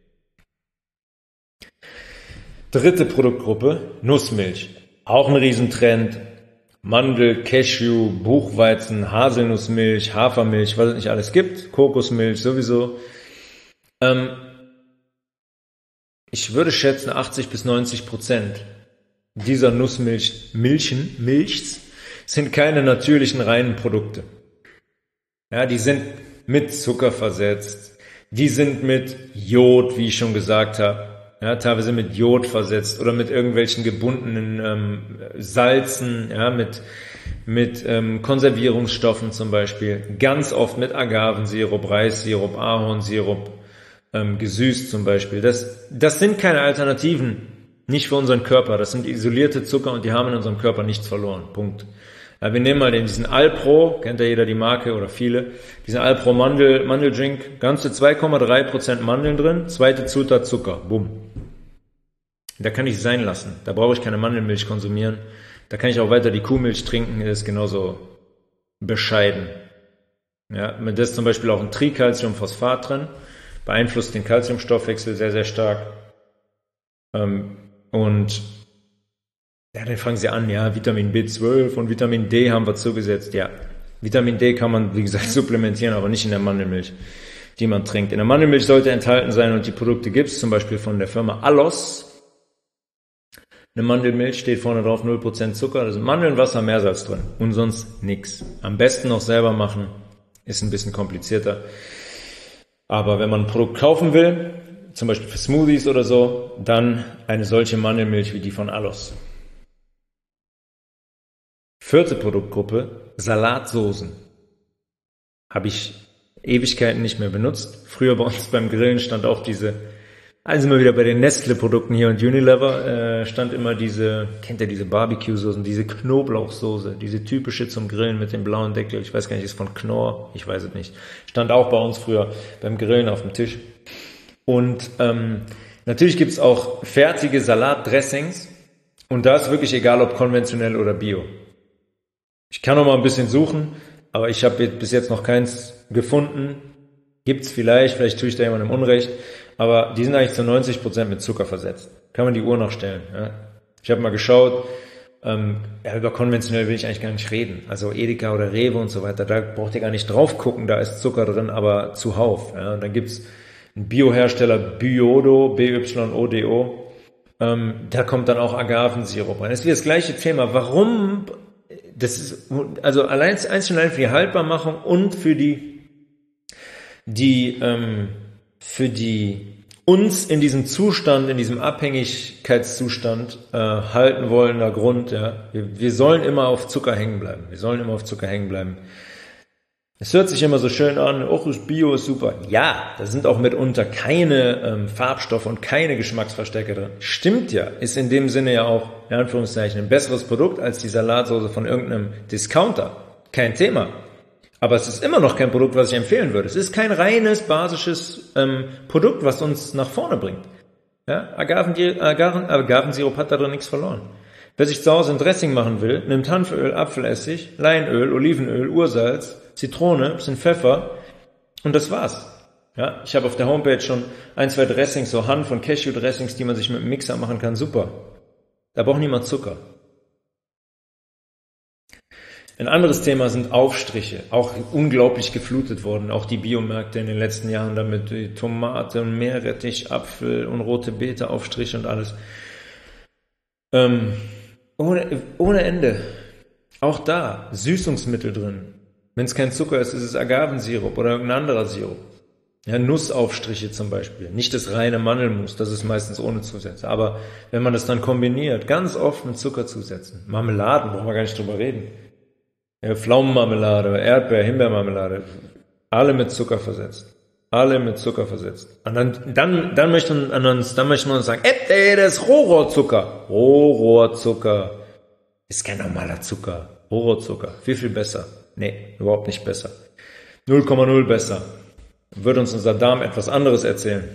Dritte Produktgruppe, Nussmilch. Auch ein Riesentrend. Mandel, Cashew, Buchweizen, Haselnussmilch, Hafermilch, was es nicht alles gibt. Kokosmilch sowieso. Ähm, ich würde schätzen, achtzig bis neunzig Prozent dieser Nussmilch, Milchen, Milchs, sind keine natürlichen reinen Produkte. Ja, die sind mit Zucker versetzt. Die sind mit Jod, wie ich schon gesagt habe. Ja, teilweise mit Jod versetzt oder mit irgendwelchen gebundenen ähm, Salzen, ja, mit mit ähm, Konservierungsstoffen zum Beispiel, ganz oft mit Agavensirup, Reissirup, Ahornsirup, ähm, gesüßt zum Beispiel. Das das sind keine Alternativen, nicht für unseren Körper. Das sind isolierte Zucker und die haben in unserem Körper nichts verloren. Punkt. Ja, wir nehmen mal den, diesen Alpro, kennt ja jeder die Marke oder viele, diesen Alpro Mandel, Mandeldrink, ganze zwei Komma drei Prozent Mandeln drin, zweite Zutat Zucker, bumm. Da kann ich sein lassen, da brauche ich keine Mandelmilch konsumieren, da kann ich auch weiter die Kuhmilch trinken, das ist genauso bescheiden. Ja, da ist zum Beispiel auch ein Tricalciumphosphat drin, beeinflusst den Calciumstoffwechsel sehr, sehr stark. Ähm, und ja, dann fangen sie an, ja, Vitamin B zwölf und Vitamin D haben wir zugesetzt. Ja, Vitamin D kann man, wie gesagt, supplementieren, aber nicht in der Mandelmilch, die man trinkt. In der Mandelmilch sollte enthalten sein und die Produkte gibt's, zum Beispiel von der Firma Allos. Eine Mandelmilch steht vorne drauf, null Prozent Zucker, da sind Mandeln, Wasser, Meersalz drin und sonst nix. Am besten noch selber machen, ist ein bisschen komplizierter. Aber wenn man ein Produkt kaufen will, zum Beispiel für Smoothies oder so, dann eine solche Mandelmilch wie die von Allos. Vierte Produktgruppe, Salatsoßen. Habe ich Ewigkeiten nicht mehr benutzt. Früher bei uns beim Grillen stand auch diese, also immer wieder bei den Nestle-Produkten hier und Unilever, äh, stand immer diese, kennt ihr diese Barbecue-Soßen, diese Knoblauchsoße, diese typische zum Grillen mit dem blauen Deckel. Ich weiß gar nicht, ist von Knorr, ich weiß es nicht. Stand auch bei uns früher beim Grillen auf dem Tisch. Und ähm, natürlich gibt's auch fertige Salatdressings und da ist wirklich egal, ob konventionell oder bio. Ich kann noch mal ein bisschen suchen, aber ich habe bis jetzt noch keins gefunden. Gibt's vielleicht, vielleicht tue ich da jemandem Unrecht, aber die sind eigentlich zu neunzig Prozent mit Zucker versetzt. Kann man die Uhr noch stellen. Ja? Ich habe mal geschaut, ähm, ja, über konventionell will ich eigentlich gar nicht reden. Also Edeka oder Rewe und so weiter, da braucht ihr gar nicht drauf gucken, da ist Zucker drin, aber zuhauf. Ja? Und dann gibt's einen Biohersteller Biodo, B Y O D O, ähm, da kommt dann auch Agavensirup rein. Das ist wie das gleiche Thema. Warum? Das ist, also allein, einzeln allein für die Haltbarmachung und für die, die, ähm, für die uns in diesem Zustand, in diesem Abhängigkeitszustand äh, halten wollender Grund. Ja, wir, wir sollen immer auf Zucker hängen bleiben. Wir sollen immer auf Zucker hängen bleiben. Es hört sich immer so schön an, oh, ist Bio, ist super. Ja, da sind auch mitunter keine ähm, Farbstoffe und keine Geschmacksverstärker drin. Stimmt ja, ist in dem Sinne ja auch, in Anführungszeichen, ein besseres Produkt als die Salatsauce von irgendeinem Discounter. Kein Thema. Aber es ist immer noch kein Produkt, was ich empfehlen würde. Es ist kein reines, basisches ähm, Produkt, was uns nach vorne bringt. Ja, Agaven, Agaven, Agavensirup hat da drin nichts verloren. Wer sich zu Hause ein Dressing machen will, nimmt Hanföl, Apfelessig, Leinöl, Olivenöl, Ursalz, Zitrone, bisschen Pfeffer und das war's. Ja, ich habe auf der Homepage schon ein, zwei Dressings, so Hanf- und Cashew-Dressings, die man sich mit dem Mixer machen kann. Super. Da braucht niemand Zucker. Ein anderes Thema sind Aufstriche, auch unglaublich geflutet worden, auch die Biomärkte in den letzten Jahren damit, die Tomate, Meerrettich, Apfel und rote Beete, Aufstriche und alles. Ähm, ohne, ohne Ende. Auch da, Süßungsmittel drin. Wenn es kein Zucker ist, ist es Agavensirup oder irgendein anderer Sirup. Ja, Nussaufstriche zum Beispiel. Nicht das reine Mandelmus, das ist meistens ohne Zusätze. Aber wenn man das dann kombiniert, ganz oft mit Zuckerzusätzen. Marmeladen, brauchen wir gar nicht drüber reden. Ja, Pflaumenmarmelade, Erdbeer, Himbeermarmelade, alle mit Zucker versetzt. Alle mit Zucker versetzt. Und dann, dann, dann möchten wir uns, dann möchten wir uns sagen, ey, das ist Rohrohrzucker. Rohrohrzucker. Ist kein normaler Zucker. Rohrohrzucker. Viel, viel besser. Nee, überhaupt nicht besser. null Komma null besser. Wird uns unser Darm etwas anderes erzählen.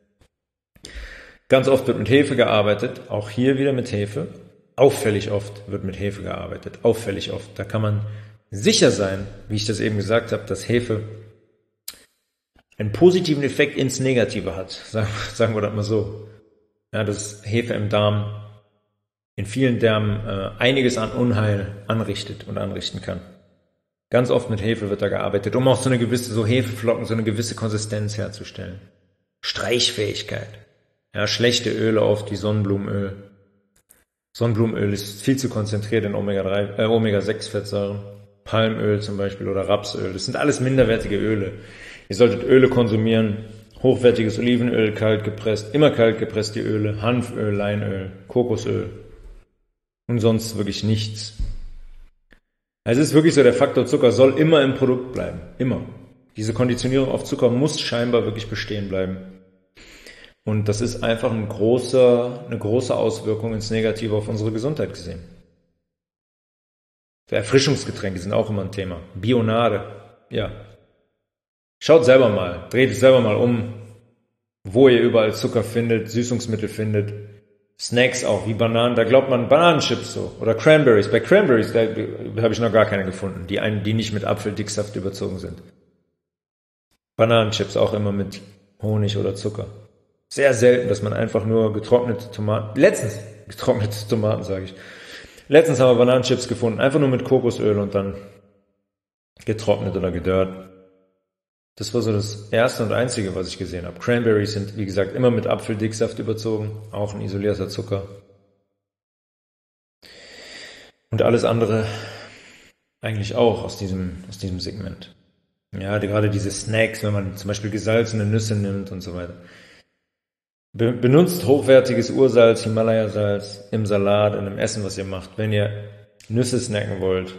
Ganz oft wird mit Hefe gearbeitet. Auch hier wieder mit Hefe. Auffällig oft wird mit Hefe gearbeitet. Auffällig oft. Da kann man sicher sein, wie ich das eben gesagt habe, dass Hefe einen positiven Effekt ins Negative hat. Sagen wir das mal so. Ja, dass Hefe im Darm, in vielen Darmen äh, einiges an Unheil anrichtet und anrichten kann. Ganz oft mit Hefe wird da gearbeitet, um auch so eine gewisse, so Hefeflocken, so eine gewisse Konsistenz herzustellen. Streichfähigkeit. Ja, schlechte Öle oft wie Sonnenblumenöl. Sonnenblumenöl ist viel zu konzentriert in Omega drei, äh, Omega sechs Fettsäuren. Palmöl zum Beispiel oder Rapsöl. Das sind alles minderwertige Öle. Ihr solltet Öle konsumieren. Hochwertiges Olivenöl, kalt gepresst. Immer kalt gepresst die Öle. Hanföl, Leinöl, Kokosöl. Und sonst wirklich nichts. Also es ist wirklich so, der Faktor Zucker soll immer im Produkt bleiben. Immer. Diese Konditionierung auf Zucker muss scheinbar wirklich bestehen bleiben. Und das ist einfach ein großer, eine große Auswirkung ins Negative auf unsere Gesundheit gesehen. Erfrischungsgetränke sind auch immer ein Thema. Bionade, ja. Schaut selber mal, dreht es selber mal um, wo ihr überall Zucker findet, Süßungsmittel findet. Snacks auch, wie Bananen, da glaubt man Bananenchips so. Oder Cranberries. Bei Cranberries, da habe ich noch gar keine gefunden, die, einen, die nicht mit Apfeldicksaft überzogen sind. Bananenchips auch immer mit Honig oder Zucker. Sehr selten, dass man einfach nur getrocknete Tomaten, letztens getrocknete Tomaten, sage ich. Letztens haben wir Bananenchips gefunden, einfach nur mit Kokosöl und dann getrocknet oder gedörrt. Das war so das erste und einzige, was ich gesehen habe. Cranberries sind, wie gesagt, immer mit Apfeldicksaft überzogen, auch ein isolierter Zucker. Und alles andere eigentlich auch aus diesem, aus diesem Segment. Ja, gerade diese Snacks, wenn man zum Beispiel gesalzene Nüsse nimmt und so weiter. Be- benutzt hochwertiges Ursalz, Himalaya-Salz im Salat, in dem Essen, was ihr macht. Wenn ihr Nüsse snacken wollt,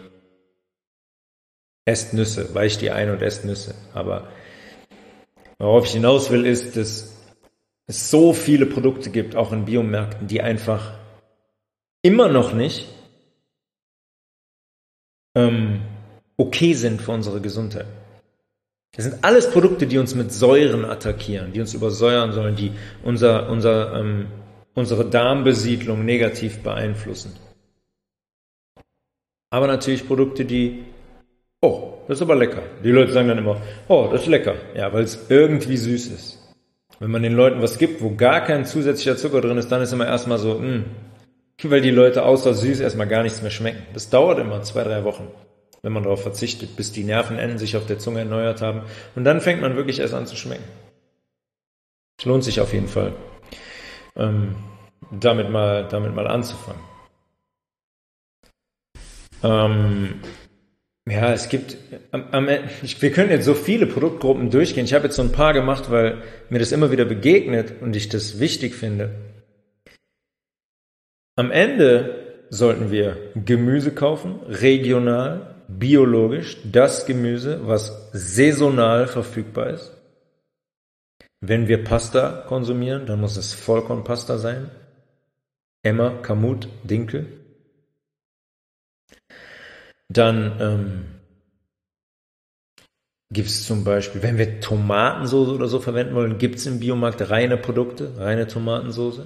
esst Nüsse, weicht die ein und esst Nüsse. Aber worauf ich hinaus will, ist, dass es so viele Produkte gibt, auch in Biomärkten, die einfach immer noch nicht ähm, okay sind für unsere Gesundheit. Das sind alles Produkte, die uns mit Säuren attackieren, die uns übersäuern sollen, die unser, unser, ähm, unsere Darmbesiedlung negativ beeinflussen. Aber natürlich Produkte, die, oh, das ist aber lecker. Die Leute sagen dann immer, oh, das ist lecker. Ja, weil es irgendwie süß ist. Wenn man den Leuten was gibt, wo gar kein zusätzlicher Zucker drin ist, dann ist immer erstmal so, mh, weil die Leute außer süß erstmal gar nichts mehr schmecken. Das dauert immer zwei, drei Wochen, wenn man darauf verzichtet, bis die Nervenenden sich auf der Zunge erneuert haben. Und dann fängt man wirklich erst an zu schmecken. Es lohnt sich auf jeden Fall, ähm, damit mal, damit mal anzufangen. Ähm, ja, es gibt, am, am, ich, wir können jetzt so viele Produktgruppen durchgehen. Ich habe jetzt so ein paar gemacht, weil mir das immer wieder begegnet und ich das wichtig finde. Am Ende sollten wir Gemüse kaufen, regional, biologisch, das Gemüse, was saisonal verfügbar ist. Wenn wir Pasta konsumieren, dann muss es Vollkornpasta sein. Emmer, Kamut, Dinkel. Dann ähm, gibt es zum Beispiel, wenn wir Tomatensoße oder so verwenden wollen, gibt es im Biomarkt reine Produkte, reine Tomatensoße.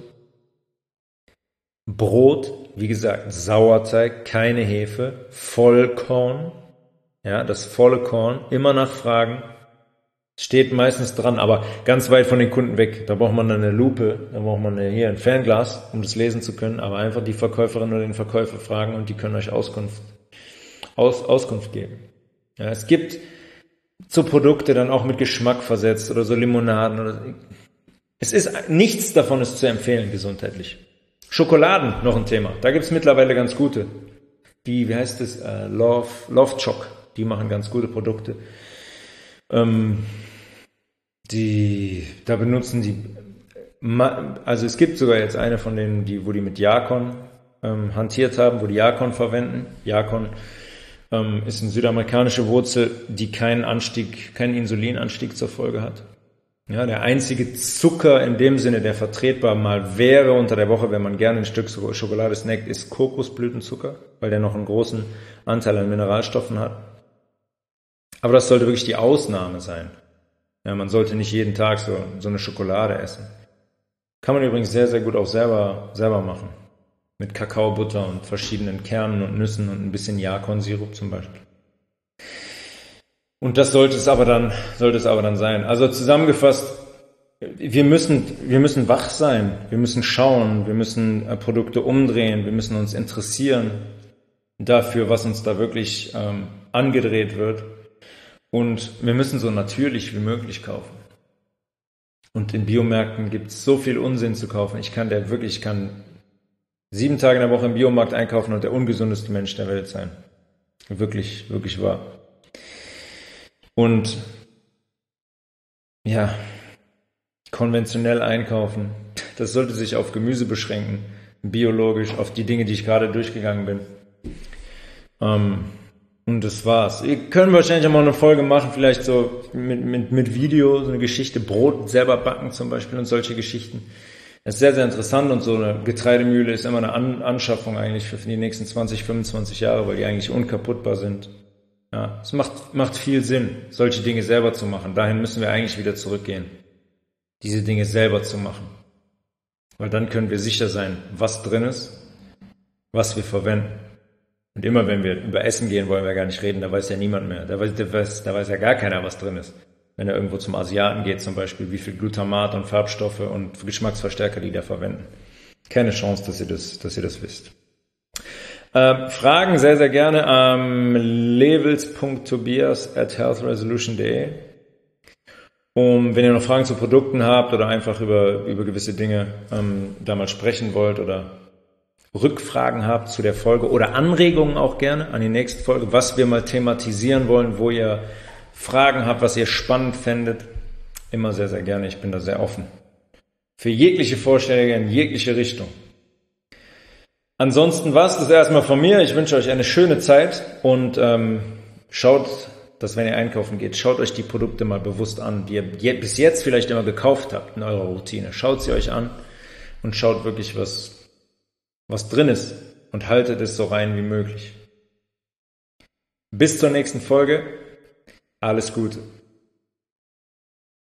Brot, wie gesagt, Sauerteig, keine Hefe, Vollkorn, ja, das volle Korn, immer nachfragen, steht meistens dran, aber ganz weit von den Kunden weg. Da braucht man dann eine Lupe, da braucht man hier ein Fernglas, um das lesen zu können, aber einfach die Verkäuferin oder den Verkäufer fragen und die können euch Auskunft, Aus, Auskunft geben. Ja, es gibt so Produkte dann auch mit Geschmack versetzt oder so Limonaden oder, es ist, nichts davon ist zu empfehlen gesundheitlich. Schokoladen, noch ein Thema. Da gibt es mittlerweile ganz gute. Die, wie heißt es? Uh, Love, Love Choc. Die machen ganz gute Produkte. Ähm, die, da benutzen die, also es gibt sogar jetzt eine von denen, die, wo die mit Yakon ähm, hantiert haben, wo die Yakon verwenden. Yakon ähm, ist eine südamerikanische Wurzel, die keinen Anstieg, keinen Insulinanstieg zur Folge hat. Ja, der einzige Zucker in dem Sinne, der vertretbar mal wäre unter der Woche, wenn man gerne ein Stück Schokolade snackt, ist Kokosblütenzucker, weil der noch einen großen Anteil an Mineralstoffen hat. Aber das sollte wirklich die Ausnahme sein. Ja, man sollte nicht jeden Tag so, so eine Schokolade essen. Kann man übrigens sehr, sehr gut auch selber, selber machen. Mit Kakaobutter und verschiedenen Kernen und Nüssen und ein bisschen Yakon-Sirup zum Beispiel. Und das sollte es aber dann, sollte es aber dann sein. Also zusammengefasst, wir müssen, wir müssen wach sein, wir müssen schauen, wir müssen äh, Produkte umdrehen, wir müssen uns interessieren dafür, was uns da wirklich ähm, angedreht wird. Und wir müssen so natürlich wie möglich kaufen. Und in Biomärkten gibt es so viel Unsinn zu kaufen. Ich kann der wirklich, ich kann sieben Tage in der Woche im Biomarkt einkaufen und der ungesundeste Mensch der Welt sein. Wirklich, wirklich wahr. Und ja, konventionell einkaufen, das sollte sich auf Gemüse beschränken, biologisch, auf die Dinge, die ich gerade durchgegangen bin. Ähm, und das war's. Ihr könnt wahrscheinlich auch mal eine Folge machen, vielleicht so mit, mit, mit Video, so eine Geschichte, Brot selber backen zum Beispiel und solche Geschichten. Das ist sehr, sehr interessant und so eine Getreidemühle ist immer eine An- Anschaffung eigentlich für die nächsten zwanzig, fünfundzwanzig Jahre, weil die eigentlich unkaputtbar sind. Ja, es macht, macht viel Sinn, solche Dinge selber zu machen. Dahin müssen wir eigentlich wieder zurückgehen, diese Dinge selber zu machen. Weil dann können wir sicher sein, was drin ist, was wir verwenden. Und immer wenn wir über Essen gehen, wollen wir gar nicht reden, da weiß ja niemand mehr. Da weiß, da weiß, da weiß ja gar keiner, was drin ist. Wenn er irgendwo zum Asiaten geht zum Beispiel, wie viel Glutamat und Farbstoffe und Geschmacksverstärker die da verwenden. Keine Chance, dass ihr das, dass ihr das wisst. Äh, Fragen sehr, sehr gerne am levels punkt tobias at healthresolution punkt de. Um, wenn ihr noch Fragen zu Produkten habt oder einfach über, über gewisse Dinge ähm, da mal sprechen wollt oder Rückfragen habt zu der Folge oder Anregungen auch gerne an die nächste Folge, was wir mal thematisieren wollen, wo ihr Fragen habt, was ihr spannend fändet, immer sehr, sehr gerne. Ich bin da sehr offen für jegliche Vorschläge in jegliche Richtung. Ansonsten war's das erstmal von mir. Ich wünsche euch eine schöne Zeit und ähm, schaut, dass wenn ihr einkaufen geht, schaut euch die Produkte mal bewusst an, die ihr je, bis jetzt vielleicht immer gekauft habt in eurer Routine. Schaut sie euch an und schaut wirklich, was, was drin ist und haltet es so rein wie möglich. Bis zur nächsten Folge. Alles Gute.